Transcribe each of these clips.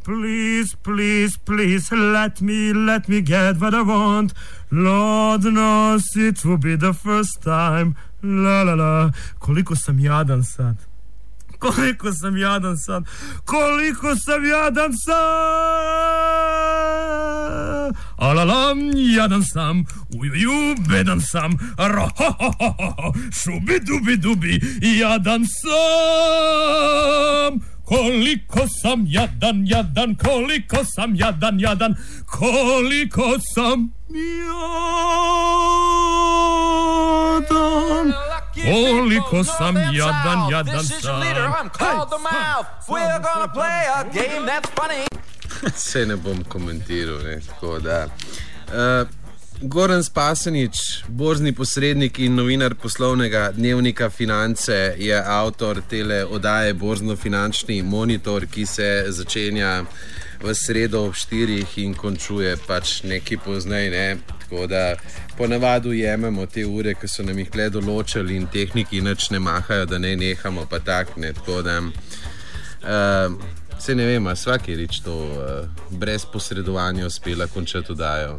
please, please, please, let me get what I want. Lord knows it will be the first time. La la la, koliko sem jadan sad. Koliko sem jadan sad. Koliko sem jadan sad. Alalam, jadan sam. Ujuju, bedan sam. Rohohohoho, šubi-dubi-dubi, jadan sam. Koliko sam jadan, jadan, koliko sam jadan, jadan, koliko sam jadan. Koliko sam jadan, jadan sam. Se ne bom komentiral, ne, tako da. Goran Spasenič, borzni posrednik in novinar poslovnega dnevnika Finance, je avtor tele oddaje Borzno-finančni monitor, ki se začenja v sredo ob 4 in končuje pač neki poznej, ne. Tako da ponavadi jememo te ure, ki so nam jih tle določili in tehniki nič ne mahajo, da ne nehamo, pa tak, ne. Tako da se ne vem, svaki rič to brez posredovanja uspela končati oddajo.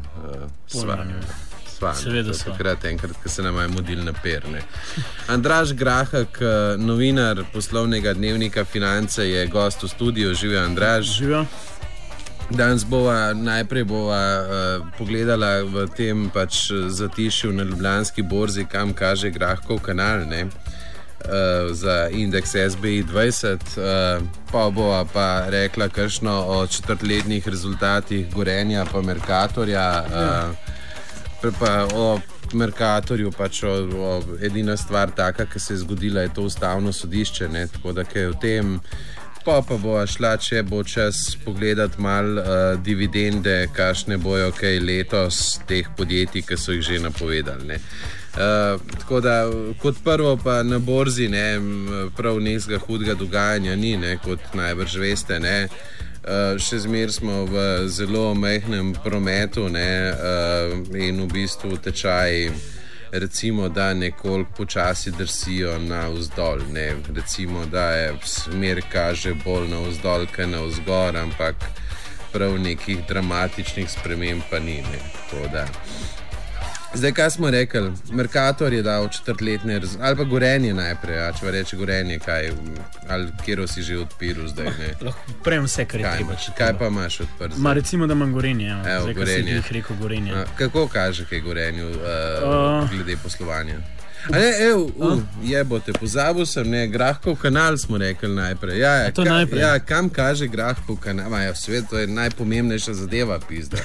Seveda sva. Takrat enkrat, ko se nam je modil na perne. Andraž Grahak, novinar poslovnega dnevnika Finance, je gost v studiu. Živjo, Andraž. Živjo. Danes najprej bova pogledala v tem pač zatišju na Ljubljanski borzi, kam kaže Grahkov kanal, ne, za indeks SBI 20, pa bova pa rekla kakšno o četrtletnih rezultatih Gorenja pa Mercatorja, pa o Mercatorju pač o edina stvar taka, ki se je zgodila, je to ustavno sodišče, ne, tako da kaj je v tem. Pa bova šla, če bo čas, pogledati malo dividende, kakšne bojo kaj letos teh podjetij, ki so jih že napovedali, ne. Tako da kot prvo pa na borzi, ne, prav nekega hudega dogajanja ni, ne, kot najbrž veste, ne. Še zmer smo v zelo majhnem prometu, ne, in v bistvu tečaji recimo, da nekoliko počasi drsijo navzdol, ne, recimo, da je smer kaže bolj navzdol, kaj navzgor, ampak prav nekih dramatičnih sprememb pa ni, ne, tako da. Zdaj, kaj smo rekli? Mercator je dal četrtletne ali pa Gorenje najprej, če reče Gorenje, kaj, ali kjero si že odpiral zdaj, ne? Lahko prejem vse, kar je treba. Kaj pa imaš odprt zdaj? Recimo, da imam Gorenje, zdaj, Gorenje. Ko si jih rekel Gorenje. Kako kaže kaj Gorenju glede poslovanja? Jebote, pozabil sem, ne, Grahkov kanal smo rekli najprej. Ja, kam kaže Grahkov kanal? Svet, to je najpomembnejša zadeva, pizda.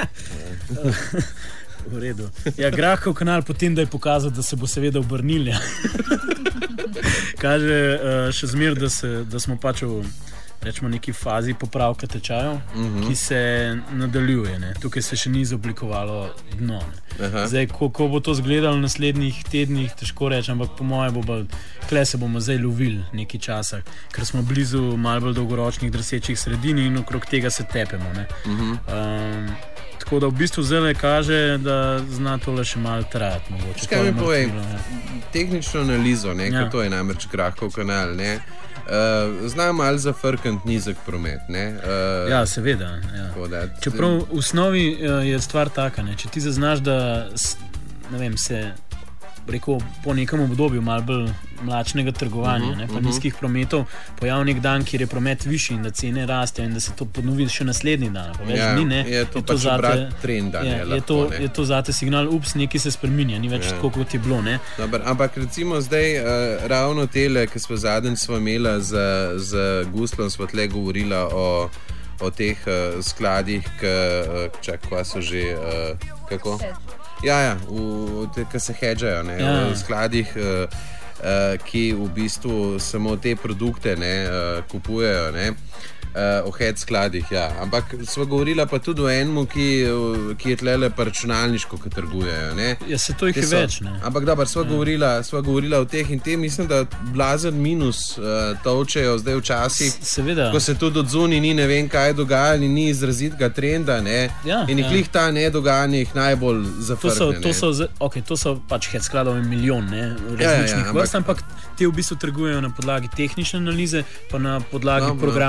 V redu. Ja, Grahkov kanal potem, da je pokazal, da se bo seveda obrnil. Kaže še zmer, da smo pač v rečemo neki fazi popravka tečajev, ki se nadaljuje, ne. Tukaj se še ni izoblikovalo dno, ne. Zdaj, ko bo to izgledalo v naslednjih tednih, težko reči, ampak po moje kle se bomo zdaj lovili nekaj časa, ker smo blizu malo bolj dolgoročnih drsečih sredin in okrog tega se tepemo, ne. Tako da v bistvu zdaj kaže, da zna tole še malo trajati. Kaj mi povej, tehnično analizo, ne, ker to je namreč Grahkov kanal, ne, zna malo zafrkant nizek promet, ne. Ja, seveda. Ja. Čeprav v osnovi je stvar taka, ne, če ti zaznaš, da ne vem, se rekel, po nekem obdobju malo bolj mlačnega trgovanja, ne, pa nizkih prometov, pojav nek dan, kjer je promet višji in da cene rastejo in da se to ponovi še naslednji dan. Je to pač obrat trenda. Je to zate signal, nekaj se spreminja, ni več tako, kot je bilo. Ne. Dobar, ampak recimo zdaj ravno tele, ki smo zadnjič imela z Guslom, smo tle govorila o teh skladih, kva so že, kako? Ja, ki se hedžajo, ne, v skladih, ki v bistvu samo te produkte, ne, kupujejo, ne, o hedge skladih, ja. Ampak sva govorila pa tudi o enemu, ki je tlele pa računalniško, ki trgujejo, ne. Ja, se to jih je več, ne. Ampak dobar, sva govorila o teh in te, mislim, da blazen minus tolčejo zdaj včasih, seveda, ko se tudi odzuni ni ne vem kaj dogajali, ni izrazitega trenda, ne, in jih ta nedogajanje jih najbolj zafrne. To so pač hedge skladov milijon, ne, različnih vrst, ampak te v bistvu trgujejo na podlagi tehnične analize, pa na podlagi programskih sistemov.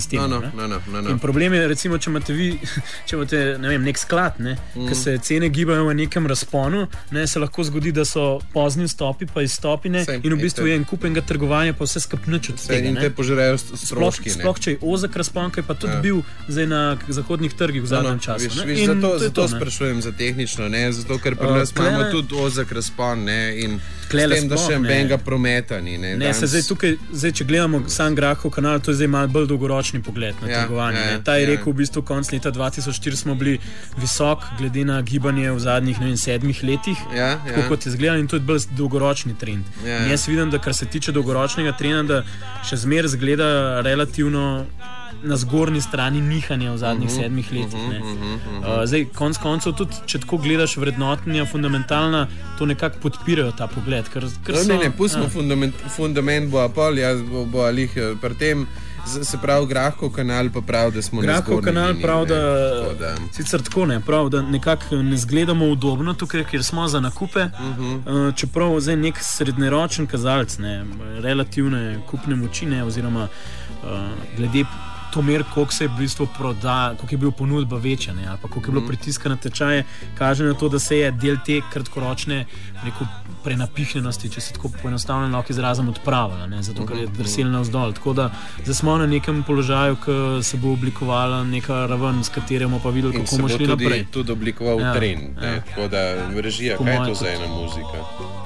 sistemu. In problem je, recimo, če imate nek sklad, ki se cene gibajo v nekem razponu, se lahko zgodi, da so pozni vstopi pa izstopi in v bistvu je en kup enega trgovanja, pa vse skupnoč od tega. In te požrejo stroški. Sploh, če je ozek razpon, ki je pa tudi bil zdaj na zahodnih trgih v zadnjem času. Zato sprašujem za tehnično, zato ker pri nas imamo tudi ozek razpon in s tem, da še benga prometa ni. Zdaj, če gledamo sam Grahov kanal, to je zdaj malo bolj dolgoročni pogled na trgovanje. Ta je rekel, v bistvu konc leta 2004 smo bili visok, glede na gibanje v zadnjih 7 letih, kot je izgledalo, in to je bolj dolgoročni trend. Jaz vidim, da kar se tiče dolgoročnega trenda, da še zmeraj zgleda relativno na zgornji strani nihanja v zadnjih 7 letih. Zdaj, konc koncev, tudi če tako gledaš vrednotenja fundamentalna, to nekako podpirajo ta pogled. Pustimo fundament bo apol, jaz bo alih pri tem, se pravi Grahov kanal pa prav, da smo na zgornji liniji. Grahov kanal prav, da sicer tako prav, da nekako ne zgledamo udobno tukaj, kjer smo za nakupe, čeprav zdaj nek srednjeročen kazalec, relativne kupne moči, oziroma glede to mer, koliko se je v bistvu koliko je bil ponudba večja, ali pa koliko je bilo pritiska na tečaje, kaže na to, da se je del te kratkoročne prenapihnjenosti, če se tako poenostavljeno lahko izrazim, odpravila, zato ker je drsela navzdol. Tako da zdaj smo na nekem položaju, ki se bo oblikovala neka raven, s katero bomo pa videli, kako bomo šli naprej. In se bo tudi oblikoval trend. Tako da režija, kaj je to za ena muzika?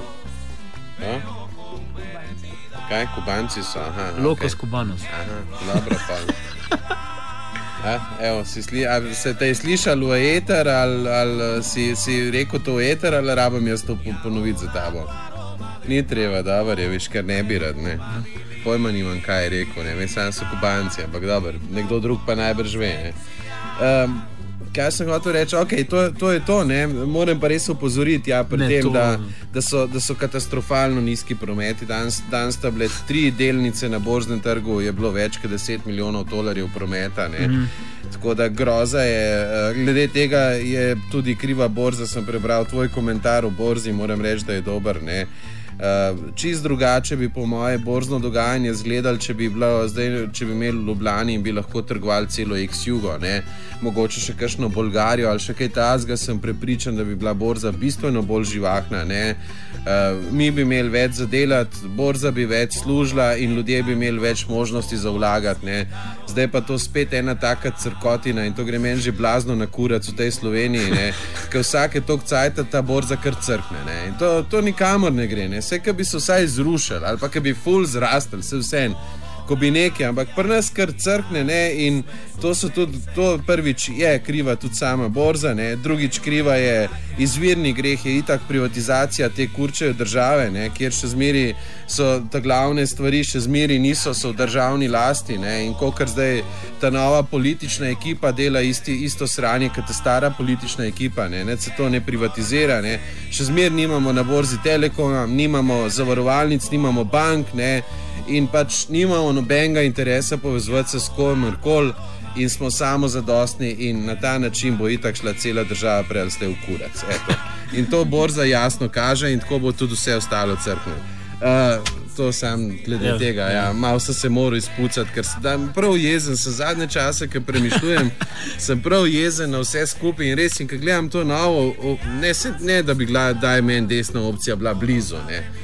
Kaj? Kubanci so? Lokos Kubanos. Dobro pa. Evo, se te je slišal v eter, ali si rekel to v eter, ali rabim jaz to ponoviti za tabo? Ni treba, dobro je, viš, ker ne bi rad, Pojma nimam, kaj je rekel, veš, sam so Kubanci, ampak dobro, nekdo drug pa najbrž ve, Kaj sem hotel reči? Ok, to je to, Moram pa res opozoriti, pri tem, da so katastrofalno nizki prometi. Danes sta bile 3 delnice na borznem trgu, je bilo več kot $10 milijonov prometa, Tako da groza je. Glede tega je tudi kriva borza, sem prebral tvoj komentar o borzi, moram reči, da je dober, Čist drugače bi po moje borzno dogajanje izgledalo, če bi imeli v Ljubljani in bi lahko trgovali celo ex-jugo, mogoče še kakšno Bolgarijo ali še kaj takega, sem prepričan, da bi bila borza bistveno bolj živahna, Mi bi imeli več za delati, borza bi več služila in ljudje bi imeli več možnosti za vlagati, Zdaj pa to spet ena taka crkotina in to gre meni že blazno na kurac v tej Sloveniji, ker vsake toliko cajta ta borza kar crkne, In to nikamor ne gre, Vse, ki bi se vsaj zrušili ali pa ki bi ful zrastali, vse ko bi nekaj, ampak pri nas kar crkne, in to prvič je kriva tudi sama borza, drugič kriva je izvirni greh, je itak privatizacija te kurčeve države, kjer še zmeri so ta glavne stvari, še zmeri niso, so v državni lasti, in kolikor zdaj ta nova politična ekipa dela isto sranje, kot ta stara politična ekipa, se to ne privatizira, še zmeri nimamo na borzi Telekoma, nimamo zavarovalnic, nimamo bank, in pač nimamo nobenega interesa povezovati se s komorkoli in smo samozadostni in na ta način bo itak šla cela država prej ali slej v kurac. In to borza jasno kaže in tako bo tudi vse ostalo crknilo. To sem glede tega, malo sem se moral izpucati, ker sem prav jezen, sem zadnje čase, ker premišljujem, sem prav jezen na vse skupaj in res, in ko gledam to novo, ne da bi daj meni desna opcija bila blizu,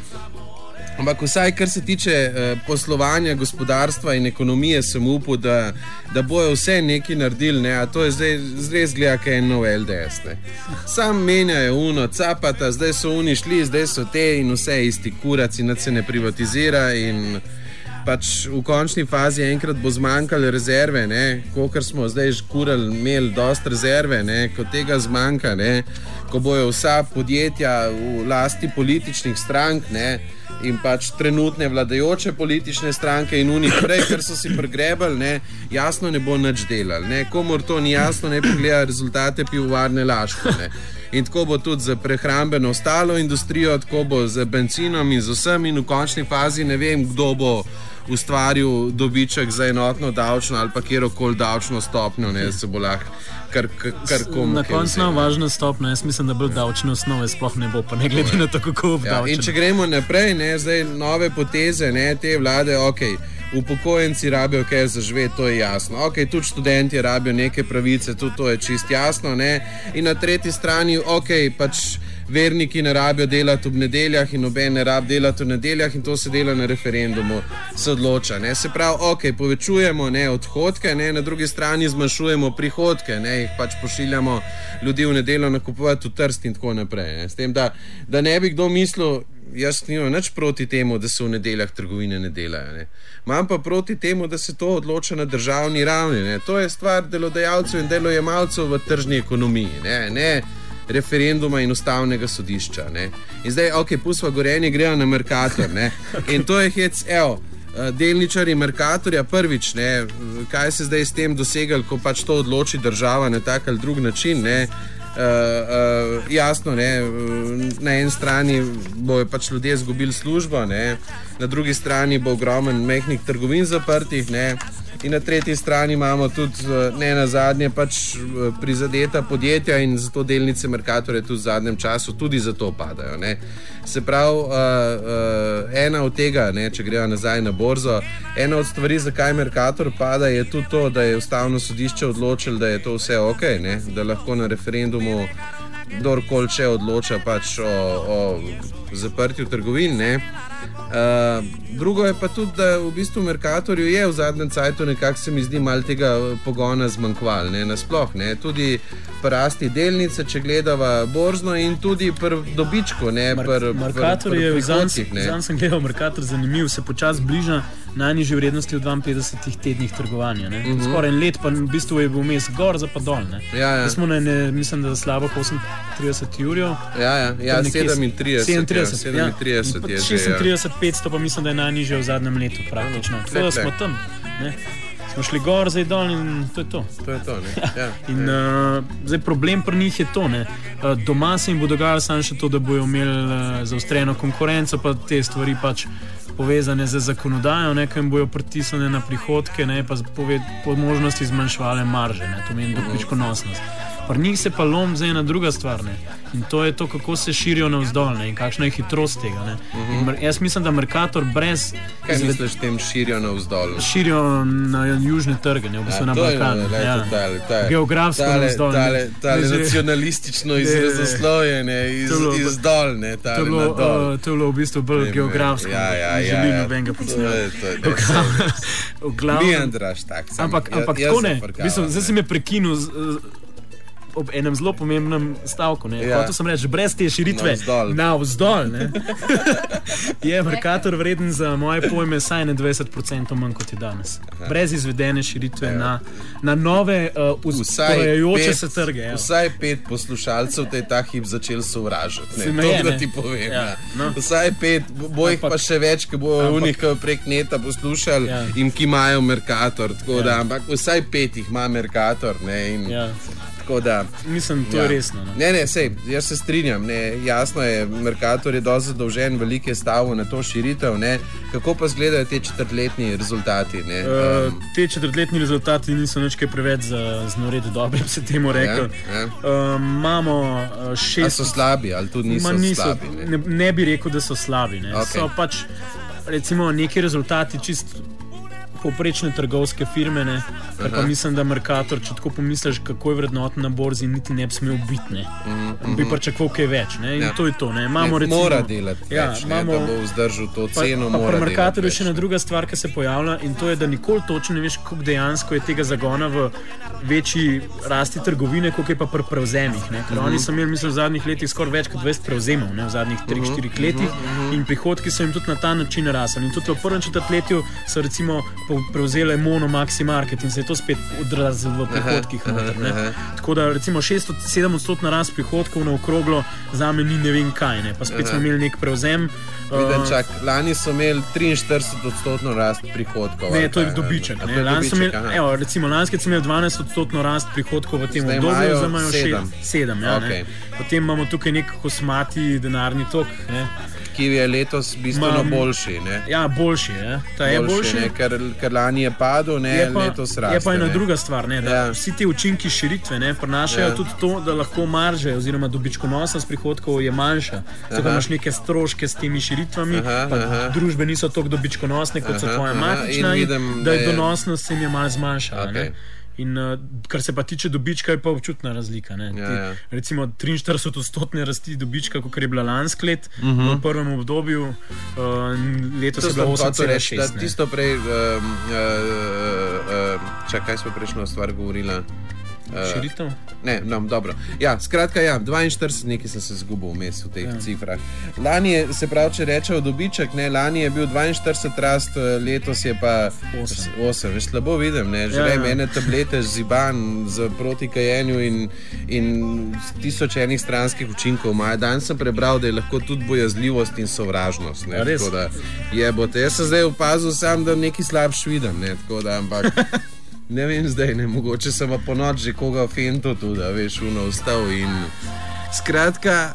Ampak vsaj, kar se tiče poslovanja, gospodarstva in ekonomije, sem upal, da bojo vse nekaj naredili, a to je zdaj zgleda, kaj je nov LDS. Sam menjajo capata, zdaj so šli, zdaj so te in vse isti kurac in se ne privatizira in pač v končni fazi enkrat bo zmanjkalo rezerve, kolikor smo zdaj imeli dosti rezerve, ko tega zmanjka, ko bojo vsa podjetja v lasti političnih strank, in pač trenutne vladajoče politične stranke in unih prej, ker so si pregrebali, jasno ne bo nič delali. Komor to ni jasno, ne pogleda rezultate pivovarne Laško. In tako bo tudi za prehrambeno ostalo industrijo, tako bo z benzinom in z vsem in v končni fazi ne vem, kdo bo ustvaril dobiček za enotno davčno ali pa kjerokoli davčno stopnjo, se bo lahko kar komu. Na koncu je važna stopnja, jaz mislim, da bolj davčne osnove sploh ne bo, pa ne glede na to, kako obdavčeno. In če gremo naprej, zdaj nove poteze, te vlade, upokojenci rabijo kaj zaživeti, to je jasno. Ok, tudi študenti rabijo neke pravice, tudi to je čist jasno, ne? In na tretji strani, ok, pač verniki ne rabijo delati ob nedeljah in noben ne rabi delati v nedeljah in to se dela na referendumu, se odloča. Ne? Se pravi, ok, povečujemo odhodke, ne? Na drugi strani zmanjšujemo prihodke, ne? Jih pač pošiljamo ljudi v nedeljo nakupovati v Trst in tako naprej. Ne? S tem, da ne bi kdo mislil, jaz nimam nič proti temu, da se v nedeljah trgovine ne delajo. Ne? Imam pa proti temu, da se to odloča na državni ravni. Ne? To je stvar delodajalcev in delojemalcev v tržni ekonomiji. Ne referenduma in ustavnega sodišča. Ne? In zdaj, ok, pustva Gorenje, grejo na Mercator. Ne? In to je hec, evo, delničarji Mercatorja prvič, ne? Kaj se zdaj s tem dosegali, ko pač to odloči država na tak ali drug način, ne? Jasno, ne? Na eni strani bojo pač ljudje izgubili službo, ne? Na drugi strani bo ogromen mehnih trgovin zaprtih, ne? In na tretji strani imamo tudi ne nazadnje pač prizadeta podjetja in zato delnice Mercatorja tudi v zadnjem času tudi zato padajo. Ne? Se pravi, ena od tega, ne, če grejo nazaj na borzo, ena od stvari, zakaj Mercator pada, je tudi to, da je ustavno sodišče odločilo, da je to vse ok, ne? Da lahko na referendumu kdorkoli če odloča pač o zaprtju trgovin. Ne? Drugo je pa tudi, da v bistvu Mercatorju je v zadnjem cajtu nekako se mi zdi malo tega pogona zmanjkval, ne, nasploh, ne, tudi pri rasti delnice, če gledava borzno in tudi pri dobičku, ne, Mercator je zanj sem gledal, Mercator zanimiv, se počas bliža najnižji vrednosti v 52 tednih trgovanja, ne. Skoraj en let pa v bistvu je bil vmes gor za pa dol, ne. Ja. Smo na mislim, da slabo 38 jurjev. Ja, 37 je že. 36 500 pa mislim, da je najnižje v zadnjem letu praktično. Tako da smo tam, ne. Smo šli gor, zdaj dol in to je to. To je to, ne. Ja. In zdaj problem pri njih je to, ne. Doma se jim bo dogajalo samo še to, da bojo imeli zaostreno konkurenco, pa te stvari pač povezane z zakonodajo, ne, ko jim bojo pritisnjene na prihodke, ne, pa po možnosti zmanjševale marže, ne, to meni dobičkonosnost. Pri njih se pa lom zdaj ena druga stvar, ne, in to je to, kako se širijo navzdol, ne, in kakšna je hitrost tega, ne. Jaz mislim, da Mercator brez... Kaj misliš tem širijo navzdol? Širijo na južne trge, ne, v bistvu na Balkan. Geografsko navzdol. Tale nacionalistično izrazoslovje, ne, izdol, ne, tale nadol. To je bilo v bistvu bolj geografsko. Ne želi nobenega podsnjati. Ni Andraš tak. Ampak tako ne, zdaj si me prekinil ob enem zelo pomembnem stavku. Hotel sem reči, brez te širitve navzdol, ne, je Mercator vreden za moje pojme saj ne 20% manj kot je danes. Brez izvedene širitve na nove usporajajoče se trge. Vsaj 5 poslušalcev te ta hip začel sovražati. To da ti povem. Vsaj 5, bo jih pa še več, ki bojo unih prek neta poslušali in ki imajo Mercator. Ampak vsaj 5 jih ima Mercator. Da, mislim, to je resno. Ne, sej, jaz se strinjam. Ne, jasno je, Mercator je dosti zadolžen, veliko je stavil na to širitev. Ne. Kako pa izgledajo te četrtletni rezultati? Ne? Te četrtletni rezultati niso nič kaj preveč znored dobri, bi se temu rekel. Imamo 6... A so slabi, ali tudi niso slabi? Ne bi rekel, da so slabi. Ne. Okay. So pač, recimo, neki rezultati čist povprečne trgovske firme, ne, kar pa mislim, da Mercator, če tako pomisliš, kako je vrednoten na borzi, niti ne bi smel biti, ne. Bi pričakoval kaj več, ne, in to je to, ne. Mora delati več, ne, da bo vzdržal to ceno, mora delati več. Pa pri Mercatorju še ena druga stvar, ki se pojavlja, in to je, da nikoli točno ne veš, koliko dejansko je tega zagona v večji rasti trgovine, koliko je pa pri prevzemih, ne. Ker oni so imeli, mislim, v zadnjih letih skoraj več kot 20 prevzemov, ne, v zadnjih 3-4 letih, in prihodki so jim tudi na ta način rasli. In tudi v prvem četrtletju so recimo prevzele Mono Maxi Market in se je to spet odrazilo v prihodkih. Tako da recimo 6-7% rast prihodkov na okroglo zame ni ne vem kaj, ne. Pa spet smo imeli nek prevzem. Čak, lani so imeli 43% rast prihodkov. Ne, to je dobiček. Recimo lanski so imeli 12% rast prihodkov v tem obdobju, zdaj imajo 7. Ja, okay. Potem imamo tukaj nek kosmati denarni tok, ne, ki je letos bistveno boljši. Ne? Ja, boljši je. Je boljši. Ker lani je padel, letos raste. Je pa ena druga stvar, da vsi ti učinki širitve prinašajo tudi to, da lahko marže oziroma dobičkonosnost prihodkov je manjša. Zato imaš neke stroške s temi širitvami, družbe niso toliko dobičkonosne, kot so tvoje matična, da je donosnost se jim je malo zmanjšala. Okay. In kar se pa tiče dobička, je pa občutna razlika. Recimo 43% rasti dobička, kot je bila lansko let v prvem obdobju, letos je bilo 8,6. Tisto prej, kaj smo prejšnjo stvar govorila? Širitev? Ne, dobro. Ja, skratka, 42, nekaj sem se zgubil vmes v teh cifrah. Lani je, se pravi, če rečejo dobiček, lani je bil 42 rast, letos je pa 8. Veš, slabo vidim, želim ene tablete ziban za proti kajenju in 1000 enih stranskih učinkov. Danes sem prebral, da je lahko tudi bojazljivost in sovražnost. Tako da jebote. Jaz sem zdaj opazil sam, da nekaj slabš vidim, tako da, ampak ne vem zdaj, mogoče sem pa po noč že koga v fentu tudi, da veš, ustal in skratka,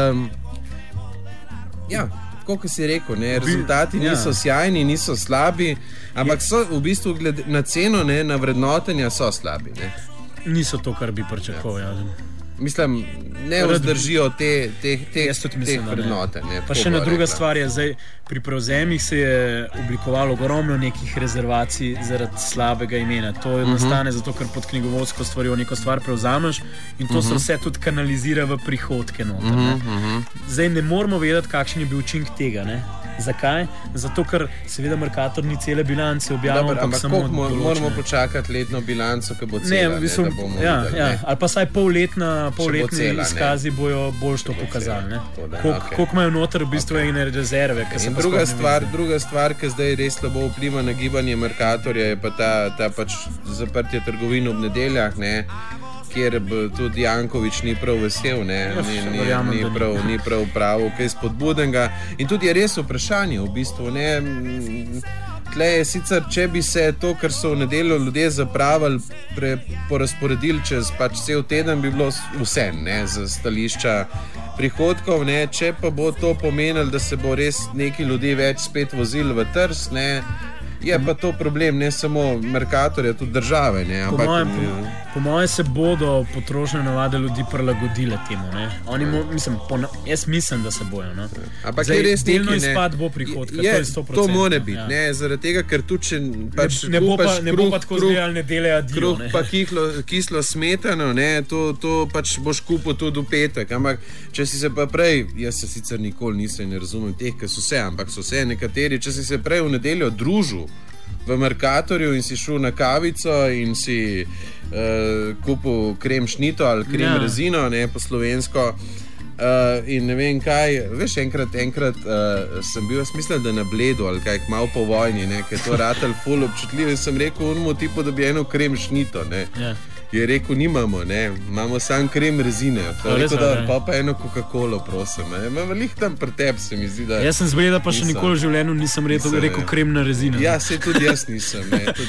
kot si rekel, rezultati niso sjajni, niso slabi, ampak so v bistvu glede na ceno, na vrednotenja so slabi. Niso to, kar bi pričakoval. Mislim, ne vzdržijo te vrednote. Pa še ena druga stvar je, zdaj pri prevzemih se je oblikovalo ogromno nekih rezervacij zaradi slabega imena. To nastane zato, ker pod knjigovodsko stvarjo neko stvar prevzameš in to se vse tudi kanalizira v prihodke noter. Zdaj ne moramo vedeti, kakšen je bil učinek tega. Zakaj? Zato, ker seveda Mercator ni cele bilance objavil, ampak samo moramo počakati letno bilanco, ki bo cela, da bomo videli. Ali pa saj polletni izkazi bojo bolj to pokazali. Koliko imajo noter v bistvu ene rezerve. Druga stvar, ki zdaj res slabo vpliva na gibanje Mercatorja, je pa ta pač zaprtje trgovin ob nedeljah, kjer tudi Janković ni prav vesel, ni prav pravo kaj spodbudenega. In tudi je res vprašanje v bistvu. Tle je sicer, če bi se to, kar so v nedeljo ljudje zapravili, porazporedili čez cel teden, bi bilo vse, za stališča prihodkov, če pa bo to pomenilo, da se bo res neki ljudje več spet vozili v Trst, je pa to problem, ne samo Mercatorja, tudi države. Po mojem se bodo potrošne navade ljudi prilagodile temu. Jaz mislim, da se bojo. Ampak je res delno izpad bo prihodka, to je 100%. To more biti, zaradi tega, ker tu če ne bo pa tako zgledal nedelje adijo. Kruh pa kislo smetano, to pač boš kupil tudi v petek. Ampak če si se pa prej, jaz se sicer nikoli nisem, ne razumem teh, ki so se, ampak so se nekateri, če si se prej v nedeljo družil v Mercatorju in si šel na kavico in si kupil krem šnito ali krem rezino, po slovensko, in ne vem kaj, veš, enkrat sem bil, jaz mislim, da na Bledu ali kaj, malo po vojni, ker je to ratel ful občutljiv in sem rekel unmu tipu, da bi eno krem šnito, Je rekel, nimamo, imamo sam krem rezine. Rekel, da pa eno Coca-Colo, prosim. Veliko tam pri tebi se mi zdi, da... Jaz sem zgleda, pa še nikoli v življenju nisem rekel krem na rezine. Ja, tudi jaz nisem,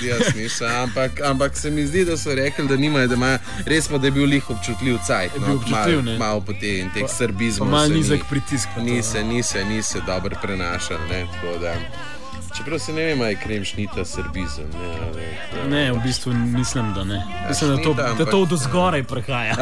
ampak se mi zdi, da so rekli, da nimajo, da imajo, res pa, da je bil lih občutljiv cajt. Malo po teh srbizmov. Pa malo nizek pritisk. Nise dobro prenašal, tako da... Čeprav se ne vem, je krem šnita srbizem. Ne, v bistvu mislim, da ne. Mislim, da to do zgoraj prehaja.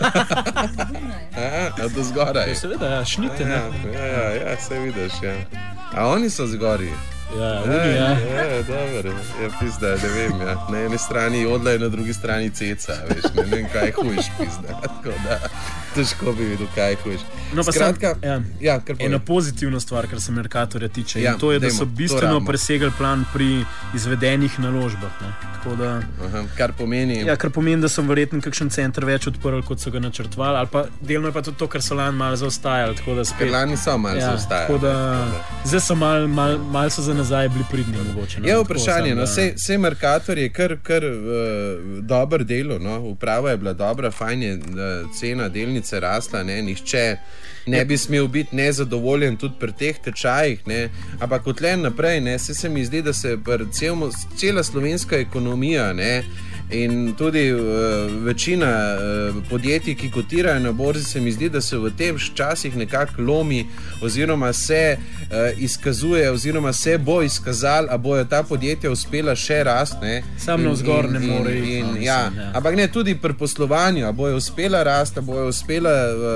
Do zgoraj? Seveda, šnite. Ja, se vidiš, ja. A oni so zgori? Ja, dobro. Ja, pizda, ne vem, ja. Na eni strani jodla in na drugi strani ceca, veš, ne vem, kaj hujš, pizda. Tako da, težko bi videl, kaj hujš. No, pa skratka, ena pozitivna stvar, kar se Mercatorja tiče, in to je, da so bistveno presegli plan pri izvedenih naložbah. Kar pomeni? Ja, kar pomeni, da so verjetno kakšen center več odprli, kot so ga načrtovali, ali pa delno je pa tudi to, ker so lani malo zaostajali. Ker lani so malo zaostajali. Zdaj so malo so za nazaj bili pridni mogoče. Je vprašanje, vse Mercator je kar dober delo, uprava je bila dobra, fajn je, cena delnice rasla, nihče ne bi smel biti nezadovoljen tudi pri teh tečajih, ampak kot len naprej, se mi zdi, da se cela slovenska ekonomija In tudi večina podjetij, ki kotirajo na borzi, se mi zdi, da se v tem časih nekako lomi oziroma se izkazuje oziroma se bo izkazal, a bojo ta podjetja uspela še rasti. Samo navzgor ne more iti. Ja. Ampak ne, tudi pri poslovanju, a bojo uspela rasti, a bojo uspela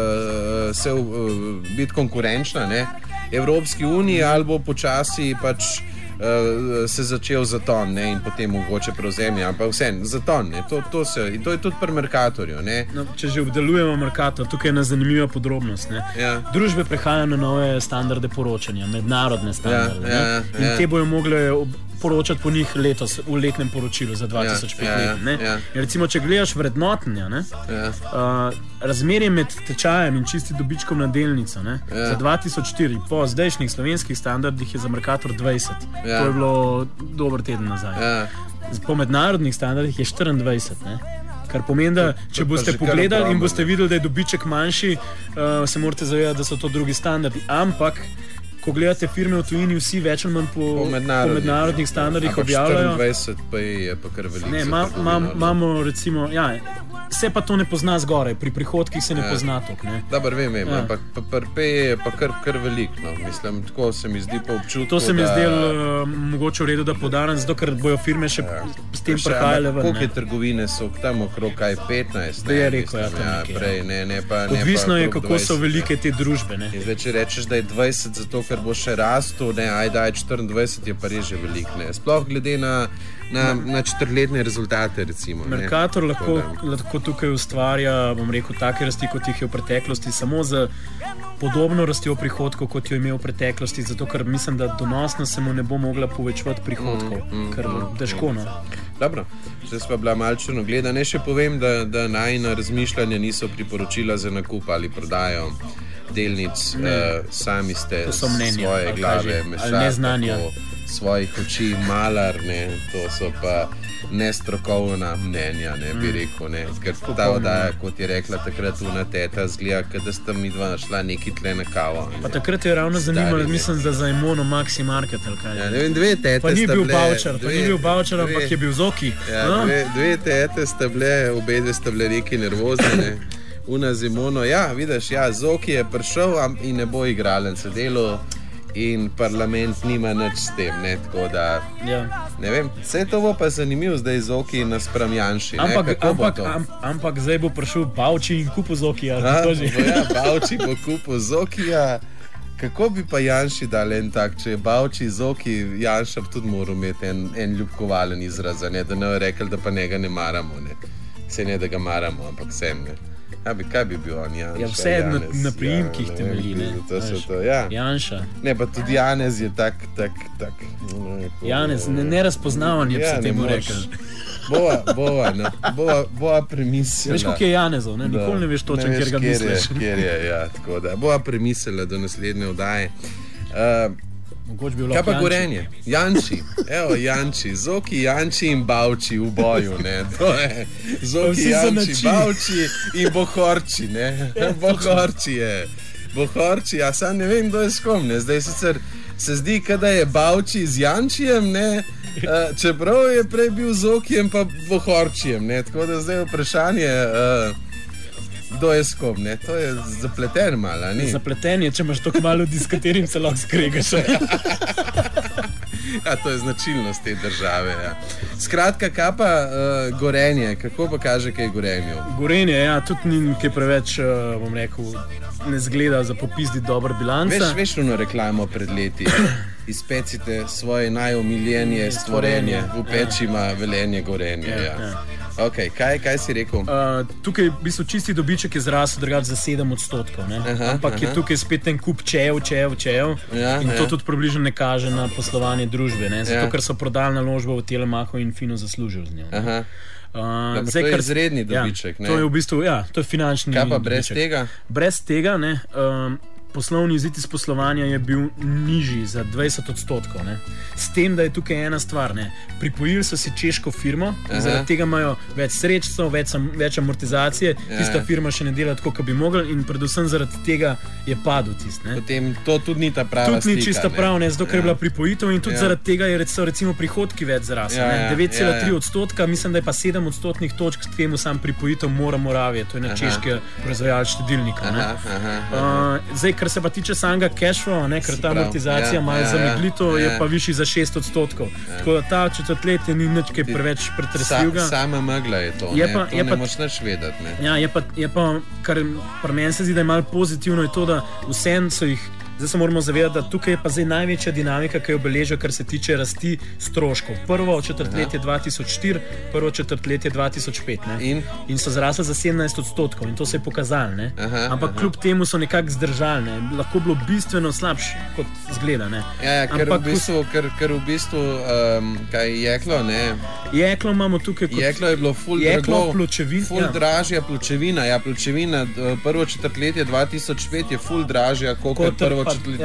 biti konkurenčna, ne? Evropski uniji, ali bo počasi pač se začel zaton, ne, in potem mogoče prevzemi, ampak vseeno, zaton, ne, to je tudi pri Mercatorju, ne. No, če že obdelujemo Mercator, tukaj je ena zanimiva podrobnost, ne. Ja. Družbe prehajajo na nove standarde poročanja, mednarodne standarde, in te bojo mogle poročati po njih letos v letnem poročilu za 2005 let. Recimo, če gledaš vrednotenja, razmerje med tečajem in čistim dobičkom na delnico, za 2004 po zdajšnjih slovenskih standardih je za Mercator 20. To je bilo dober teden nazaj. Po mednarodnih standardih je 24. Kar pomeni, da če boste pogledali in boste videli, da je dobiček manjši, se morate zavedati, da so to drugi standardi. Ampak ko gledate firme v tujini, vsi več ali manj po mednarodnih standardih objavljajo. 24 pa je pa kar veliko. Ne, imamo recimo, se pa to ne pozna zgoraj, pri prihodkih se ne pozna tok. Dobar, vem, ampak pri je pa kar veliko, no. Mislim, tako se mi zdi pa občutek. To se mi zdi mogoče v redu, da podarim, zato ker bojo firme še s tem prihajale ven. Koliko je trgovine, so tam okrog 15? Da je rekel, prej, ne pa odvisno je, kako so velike te družbe. In zdaj, če rečeš, da je 20, zato ker bo še rastel, ajde 24 je pa res že veliko, ne. Sploh glede na 4-letne rezultate, recimo. Mercator lahko tukaj ustvarja, bom rekel, take rasti, kot jih je v preteklosti, samo z podobno rastjo prihodkov, kot jo je imel v preteklosti, zato ker mislim, da donosno se mu ne bo mogla povečevati prihodkov, ker težko, no. Dobro, zdaj sva bila malo črnogleda. Ne še povem, da najina razmišljanja niso priporočila za nakup ali prodajo delnic, sami ste svoje glave mešali, svojih oči malar, ne, to so pa nestrokovna mnenja, ne, bi rekel, ne, ker ta oddaja, kot je rekla takrat una teta, zgleda, da sta mi dva našla neki tle na kavo. Pa takrat je ravno zanimalo, mislim, da za Emono Maxi Market, ali kaj. Ja, ne vem, dve tete pa ni bil Bavčar, ampak je bil Zoki. Ja, dve tete sta bile, obedve sta bile neki nervozne, ne. Una z Emono, vidiš, Zoki je prišel in ne bo igralen se delo in parlament nima nič s tem, ne, tako da, ne vem, vse to bo pa zanimivo zdaj Zoki naspram Janši, ne, kako bo to? Ampak zdaj bo prišel Bavči in kupu Zokija. Bavči bo kupu Zokija, kako bi pa Janši dal en tak, če je Bavči Zoki, Janša tudi moral imeti en ljubkovalen izraz, ne, da ne rekel, da pa njega ne maramo, ne, se ne, da ga maramo, ampak sem, ne. Kaj bi bil on, Janša? Vse na priimkih temelji, ne? Janša. Ne, pa tudi Janez je tak. Janez, nerazpoznavan je, bi se temu rekel. Bova premislila. Veš, koliko je Janezov, ne? Nikoli ne veš točno, kjer ga misliš. Kjer je, tako da. Bova premislila do naslednje oddaje. Kaj pa Gorenje? Janči, Janči, Zoki, Janči in Bavči v boju, ne, to je Zoki, Janči, Bavči in Bohorči, ne, Bohorči, sam ne vem, kdo je s kom, ne, zdaj sicer se zdi, da je Bavči z Jančijem, ne, čeprav je prej bil Zokijem pa Bohorčijem, ne, tako da zdaj vprašanje, kdo je s kom, ne? To je zapleten malo, ni? Zapleten je, če imaš toliko malo ljudi, s katerim se lahko skregaš. To je značilnost te države, Skratka, kaj pa Gorenje? Kako pa kaže, kaj je Gorenju? Gorenje, tudi ni kaj preveč, bom rekel, ne zgleda za popizdi dober bilanca. Veš ono reklamo pred leti? Izpecite svoje najomiljenje stvorenje, v peči ima velenje Gorenje, Ok, kaj si rekel? Tukaj v bistvu čisti dobiček je zrasel drugače za 7%, ne? Ampak je tukaj spet ten kup čejev in to tudi približno ne kaže na poslovanje družbe, ne? Zato, ker so prodali naložbo v Telemachu in fino zaslužil z njo. To je izredni dobiček, ne? To je v bistvu, to je finančni dobiček. Kaj pa brez tega? Brez tega, ne? poslovni izid iz poslovanja je bil nižji za 20%. Ne. S tem, da je tukaj ena stvar. Ne. Pripojili so si češko firmo, zaradi tega imajo več sredstev, več amortizacije, tista firma še ne dela tako, kot bi mogla, in predvsem zaradi tega je padel tist. Ne. Potem to tudi ni ta prava slika. Tudi ni čista prav, zato ker je bila pripojitev in tudi zaradi tega je recimo prihodki več zrasli. 9,3%, mislim, da je pa 7% točk s temu sam pripojitev Moravije, to je na češke proizvajalec štedilnika. Zdaj, kar se pa tiče samega cashflow, ker ta amortizacija malo zameglito, je pa višji za 6%. Tako da ta četrtletje ni nič kaj preveč pretresljivega. Sama megla je to, to ne moč nič vedeti. Ja, je pa, kar pri meni se zdi, da je malo pozitivno, je to, da vsem so jih. Zdaj se moramo zavedati, da tukaj je pa zdaj največja dinamika, ki jo beležijo, kar se tiče rasti stroškov. Prvo četrtletje 2004, prvo četrtletje 2005. In so zrasli za 17%. In to se je pokazalo. Ampak kljub temu so nekako zdržali. Lahko bilo bistveno slabše, kot zgleda. Ker v bistvu kaj jeklo, ne? Jeklo imamo tukaj kot... Jeklo je bilo ful dražja pločevina. Ja, pločevina prvo četrtletje 2005 je ful dražja kot prvo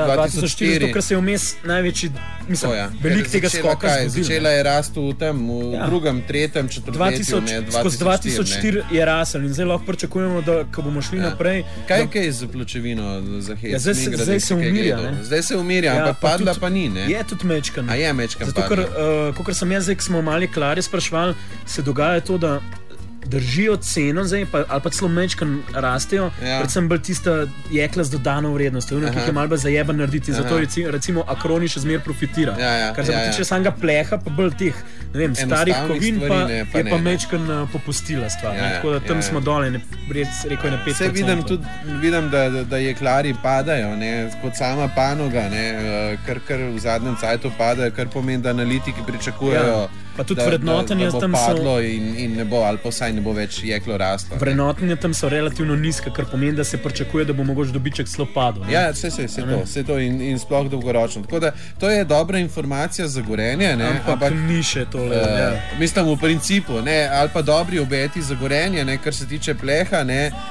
2004, ker se je vmes največji, mislim, velik tega skoka zgodil. Začela je rasti v tem, v drugem, tretjem četrtletju, skozi 2004 je rasel in zdaj lahko pričakujemo, da ko bomo šli naprej... Kaj je z pločevino za hec? Zdaj se umirja. Zdaj se umirja, ampak padla pa ni, ne? Je tudi mečkan. A je mečkan padla. Zato, ker sem jaz zdaj, ko smo mali Klari sprašvali, se dogaja to, da držijo ceno, zdaj, ali pa celo mečkan rastejo, predvsem bolj tista jekla z dodano vrednostjo, ki jih je malo bolj zajeben narediti, zato recimo Akroni še zmer profitira. Kar se tiče samega pleha, pa bolj teh, ne vem, starih kovin, pa je pa mečkan popustila stvar. Tako da tam smo dole, rekel je na 5%. Vidim, da jeklari padajo, kot sama panoga, kar v zadnjem cajtu padajo, kar pomeni, da analitiki pričakujejo, pa tudi vrednotenje tam so padlo in ne bo, ali pa vsaj ne bo več jeklo rastlo. Vrednotenje tam so relativno nizke, kar pomeni, da se pričakuje, da bo mogoče dobiček zelo padel. Ja, vse to in sploh dolgoročno. Tako da to je dobra informacija za Gorenje, ampak ni še tole. Mislim v principu, ali pa dobri obeti za Gorenje, kar se tiče pleha,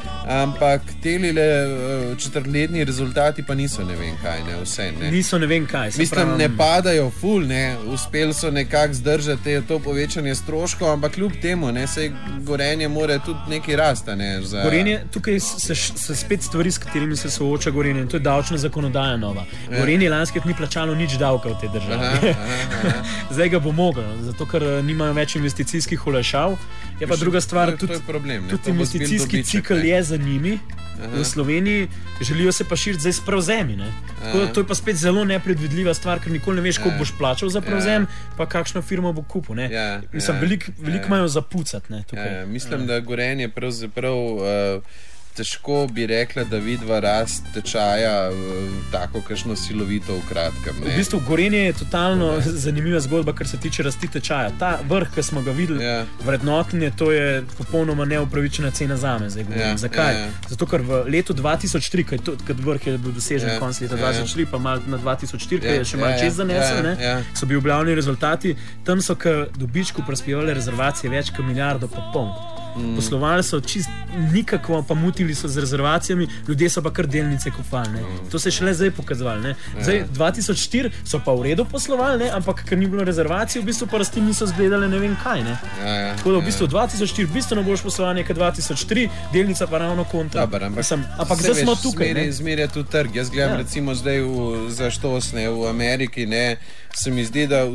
ampak telile četrtletni rezultati pa niso ne vem kaj, vse. Niso ne vem kaj. Mislim, ne padajo ful, uspeli so nekako zdržati to povečanje stroškov, ampak kljub temu, sej Gorenje mora tudi nekaj rasta. Gorenje, tukaj se spet stvari, s katerimi se sooča Gorenje, in to je davčna zakonodaja nova. Gorenje lansko ni plačalo nič davka v tej državi. Zdaj ga bo moglo, zato ker nimajo več investicijskih olajšav. Je pa druga stvar, tudi investicijski cikl je za njimi. V Sloveniji želijo se pa širiti zdaj s prevzemi. To je pa spet zelo nepredvidljiva stvar, ker nikoli ne veš, koliko boš plačal za prevzem, pa kakšno firmo bo kupil. Mislim, veliko imajo zapucati. Mislim, da Gorenje pravzaprav težko bi rekla, da vidva rast tečaja tako kakšno silovito v kratkem. V bistvu Gorenje je totalno zanimiva zgodba, kar se tiče rasti tečaja. Ta vrh, ki smo ga videli, vrednotenje, to je popolnoma neupravičena cena zame. Zakaj? Zato, ker v letu 2003, kad vrh je bil dosežen konec leta 2003, pa malo na 2004, ki je še malo čez zanesel, so bili objavljeni rezultati, tam so k dobičku prispevali rezervacije več kot milijardo pa pol. Poslovali so čist nikako, pa mutili so z rezervacijami, ljudje so pa kar delnice kupali. To se je šele zdaj pokazalo. Zdaj, 2004 so pa v redu poslovali, ampak ker ni bilo rezervacij, v bistvu pa rasti niso zgledali ne vem kaj. Tako da v bistvu 2004 bistveno boljše poslovanje kot 2003, delnica pa ravno kontra. Ampak zdaj smo tukaj. Zmerja tu trg. Jaz gledam recimo zdaj za štosne v Ameriki, se mi zdi, da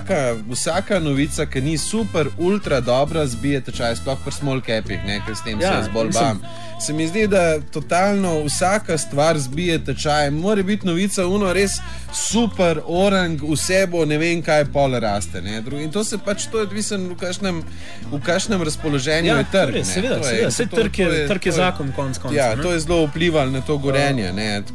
vsaka novica, ki ni super, ultra dobra, zbije tečaj, sploh pri small capih, ker s tem se zbolj bam. Se mi zdi, da totalno vsaka stvar zbije tečaj. Mora biti novica res super, orang, vse bo ne vem kaj pol raste. In to se pač, to je odvisen v kakšnem razpoloženju je trg. Seveda, trg je zakon konc konca. Ja, to je zelo vplivalo na to Gorenje.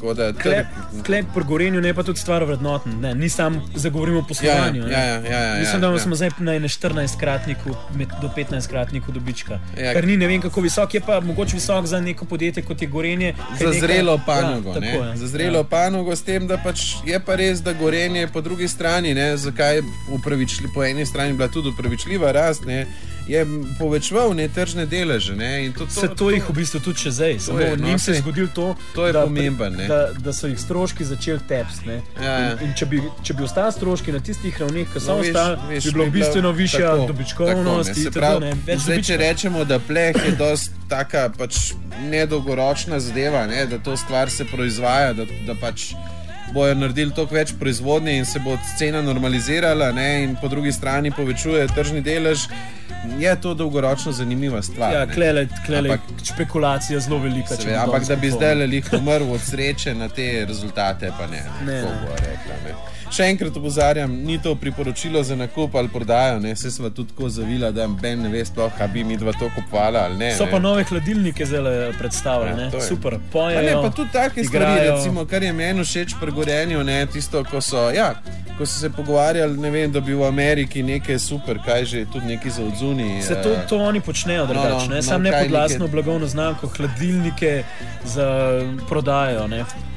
Klep pri Gorenju ne pa tudi stvar vrednoten. Ni sam zagovorimo o poslovanju. Mislim, da smo zdaj na 14-kratniku do 15-kratniku dobička. Kar ni ne vem kako visok, je pa mogoče visok za neko podjetje, kot je Gorenje. Za zrelo panogo. Za zrelo panogo, s tem, da pač je pa res, da Gorenje po drugi strani, zakaj po eni strani bila tudi upravičljiva rast, je povečeval tržne deleže. To jih v bistvu tudi še zdaj. Samo njim se je zgodilo to je pomemben, da so jih stroški začeli tepsti. In če bi ostali stroški na tistih ravnih, ki so ostali, bi bilo bistveno višja dobičkovnost. Zdaj, če rečemo, da pleh je dosti taka pač nedolgoročna zadeva, da to stvar se proizvaja, da pač bojo naredili toliko več proizvodnje in se bo cena normalizirala, in po drugi strani povečuje tržni delež, je to dolgoročno zanimiva stvar. Ja, klele špekulacija zelo velika. Ampak da bi zdaj lih umrl od sreče na te rezultate, pa ne. Bo rekla, Še enkrat opozarjam, ni to priporočilo za nakup ali prodajo, se sva tudi tako zavila, da Ben ne ve sploh, a bi mi dva to kupovala ali ne. So pa nove hladilnike zdaj predstavili, super, pojejo, pa tudi take stvari, recimo, kar je meni všeč pri Gorenju, tisto, ko so se pogovarjali, ne vem, da bi v Ameriki nekaj super, kaj že, tudi neki za odzuni. Se to oni počnejo drugače, sam ne pod lastno blagovno znamko, hladilnike za prodajo,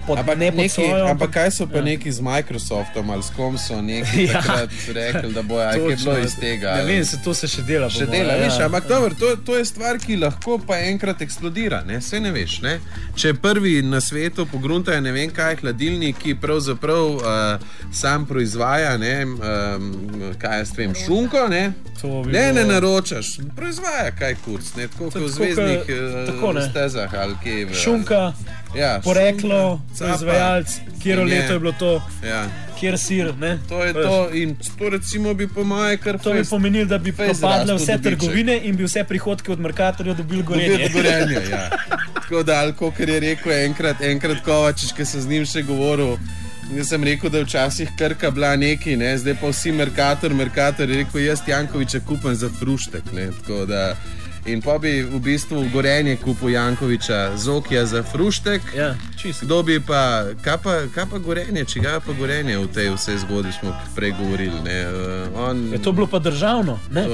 Ampak kaj so pa neki z Microsoftom ali s kom so neki takrat rekli, da bo je bilo iz tega? Ne vem, to se še dela. Ampak dobro, to je stvar, ki lahko pa enkrat eksplodira, saj ne veš. Če prvi na svetu pogruntajo ne vem kaj hladilnik, ki pravzaprav sam proizvaja, kaj jaz vem, šunko, ne naročaš, proizvaja kaj kurc, tako kot v zvezdnih stezah ali kje. Šunka, poreklo, proizvajalc, kjero leto je bilo to, kjer sir. To je to in to recimo bi po moje kar to bi pomenilo, da bi propadle vse trgovine in bi vse prihodke od Mercatorja dobili Gorenje. Tako da, kot je rekel enkrat Kovačič, ki sem z njim še govoril, jaz sem rekel, da včasih Krka bila neki, zdaj pa vsi Mercator je rekel, jaz Jankoviča kupam za fruštek, tako da. In pa bi v bistvu Gorenje kupil Jankoviča Zokija za fruštek. Kdo bi pa, kaj pa Gorenje, čigava pa Gorenje v tej vsej zgodbi smo prej govorili. Je to bilo pa državno, ne?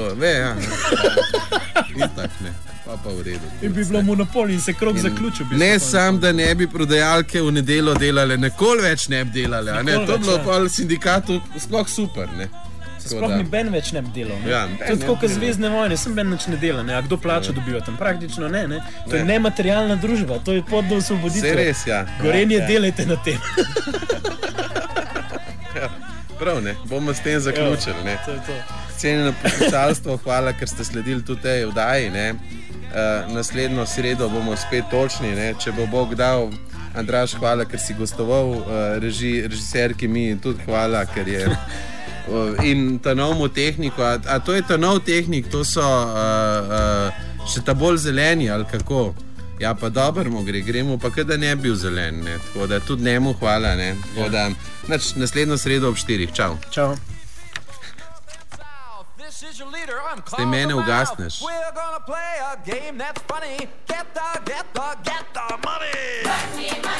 Itak, pa v redu. In bi bilo monopol in se krog zaključil. Ne sam, da ne bi prodajalke v nedeljo delale, nikoli več ne bi delale. To bi bilo pa sindikatu sploh super, Sploh ni Ben več ne bi delal. To je tako, kot Zvezdne vojne, sem Ben več ne dela. A kdo plača dobiva tam? Praktično ne. To je nematerialna družba, to je pot do osvoboditve. Res, Gorenje, delajte na tem. Prav, bomo s tem zaključili. Cenjeno poslušalstvo, hvala, ker ste sledili tudi tej vdaji. Naslednjo sredo bomo spet točni, če bo Bog dal. Andraž, hvala, ker si gostoval, režiserki mi tudi hvala, ker je in ta novo tehniko, a to je ta nov tehnik, to so še ta bolj zeleni ali kako? Ja, pa dobro gremo pa kada ne bil zelen, tako da tudi njemu hvala, tako da naslednjo sredo ob 4. Čau. Zdaj mene ugasneš. We're gonna play a game that's funny. Get the money.